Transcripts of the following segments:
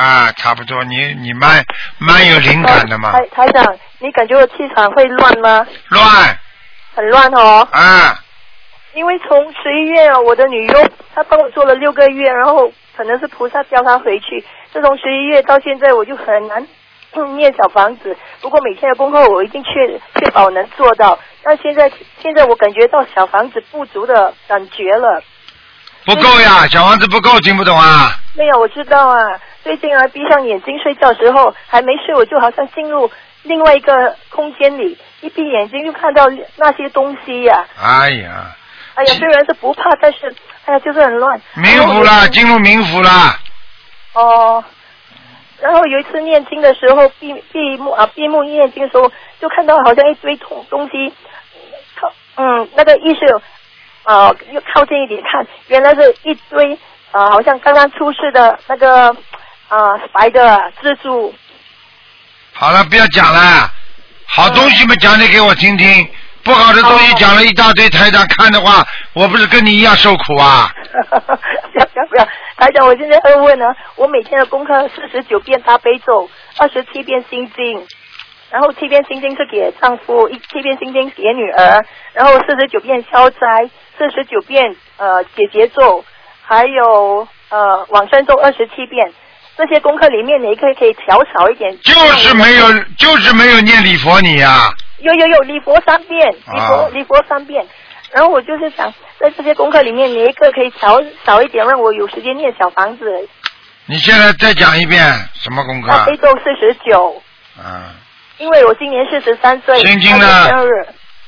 啊，差不多，你蛮有灵感的嘛。 台长，你感觉我气场会乱吗？ 乱。 很乱哦。 啊。 因为从11月我的女佣她帮我做了6个月，然后可能是菩萨叫她回去，自从11月到现在我就很难念小房子，不过每天的功课我一定确保能做到。但现在我感觉到小房子不足的感觉了。 不够呀，小房子不够，听不懂啊？ 没有，我知道啊。最近啊，闭上眼睛睡觉的时候还没睡，我就好像进入另外一个空间里，一闭眼睛就看到那些东西呀。 哎呀， 虽然是不怕，但是就是很乱。 冥府啦，进入冥府啦。 哦。然后有一次念经的时候，闭目念经的时候，就看到好像一堆东西，那个意识又靠近一点看，原来是一堆好像刚刚出世的那个白的蜘蛛。 好了，不要讲了，好东西嘛讲点给我听听，不好的东西讲了一大堆，台长看的话，我不是跟你一样受苦啊？ 不要，台长，我现在会问呢，我每天的功课49遍大悲咒，27遍心经，然后7遍心经是给丈夫，7遍心经给女儿，然后49遍消灾，49遍解结咒，还有往生咒27遍。这些功课里面哪一个可以调少一点？ 就是没有念礼佛你呀。 有礼佛3遍，礼佛3遍。然后我就是想，在这些功课里面，哪一个可以调少一点，让我有时间念小房子？ 你现在再讲一遍什么功课？ 大悲咒49。因为我今年43岁。 心经呢？ 生日。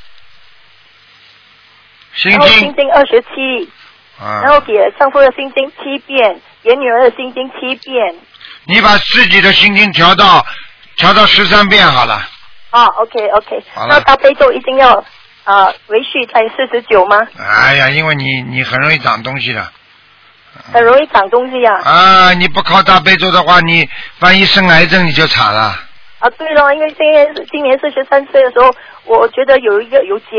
心经27。然后给丈夫的心经7遍，给女儿的心经7遍。 你把自己的心经调到13遍好了。 OK。那大悲咒一定要维续在49吗？ 哎呀，因为你很容易长东西的。 很容易长东西呀。 你不靠大悲咒的话，你万一生癌症你就惨了。 对了，因为今年43岁的时候，我觉得有结